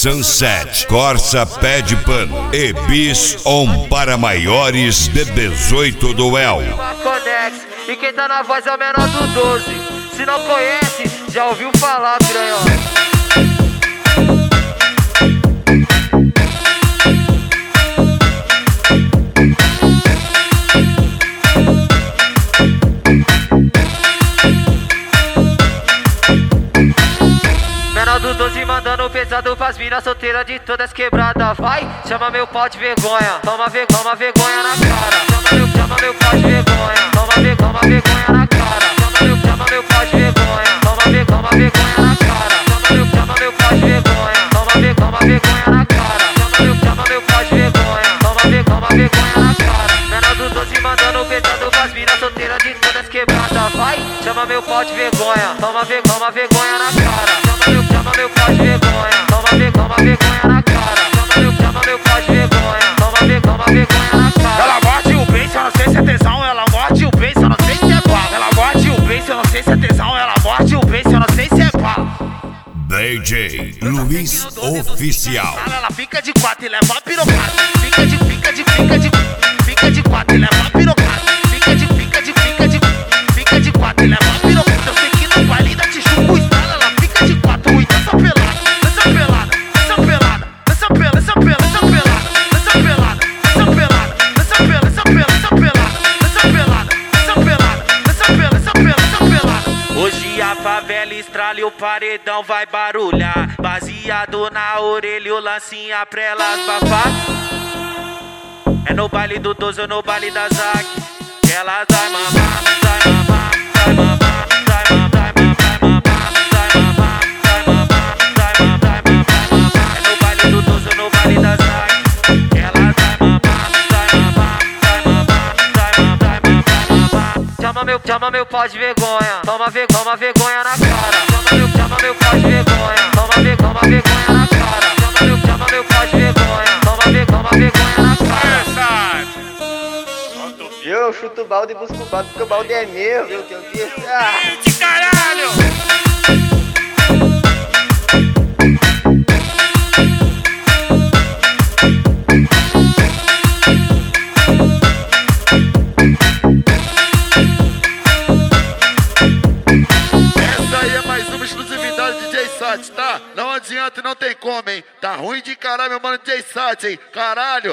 Sunset, Corsa Pé de Pano e Bis On para maiores de 18 do El. E quem tá na voz é o menor do 12. Se não conhece, já ouviu falar, piranha. Menor do 12 mandando pesado pras minas solteiras de todas quebradas. Vai, chama meu pau de vergonha. Toma vergonha na cara. Chama meu pau de vergonha. Toma vergonha na cara. Chama meu pau de vergonha. Toma vergonha na cara. Chama meu pau de vergonha. Toma vergonha na cara. Chama meu pau de vergonha. Toma vergonha na cara. Menor do 12 mandando pesado pras minas solteiras de todas quebradas. Vai, chama meu pau de vergonha. Toma vergonha na cara. Chama meu pau de vergonha, toma vergonha na cara. Chama meu pau de vergonha, toma vergonha na cara. Ela morde o beijo, eu não sei se é tesão. Ela morde o beijo, eu não sei se é bala. Ela morde o beijo, eu não sei se é tesão. Ela morde o beijo, eu não sei se é bala. DJ Luiz Oficial. Ela fica de 4 e leva a pirocada. Fica de 4 e leva a pirocada. Fica de 4 e leva a pirocada. Eu sei que no baile da Tijuca o estalo. Ela fica de 4 e dança pelada. Hoje a favela estrala e o paredão vai barulhar. Baseado na orelha, o lancinha pra elas bafar. É no baile do 12 ou no baile da Zac que elas vai mamar, vai mamar, vai mamar, vai mamar, vai mamar, vai mamar, vai mamar, vai mamar, vai mamar. É no baile do 12 ou no baile da Zac que elas vai mamar, vai mamar, vai mamar, vai mamar, vai mamar. Chama meu pau de vergonha, toma vergonha na cara. Chama meu pau de vergonha, toma vergonha na cara. Chama meu pau de vergonha, toma vergonha na cara. Eu chuto o balde e busco o balde, porque o balde é meu, viu que eu disse? De caralho! Essa aí é mais uma exclusividade de DJ Sat, tá? Não adianta e não tem como, hein? Tá ruim de caralho, meu mano DJ Sat, hein? Caralho!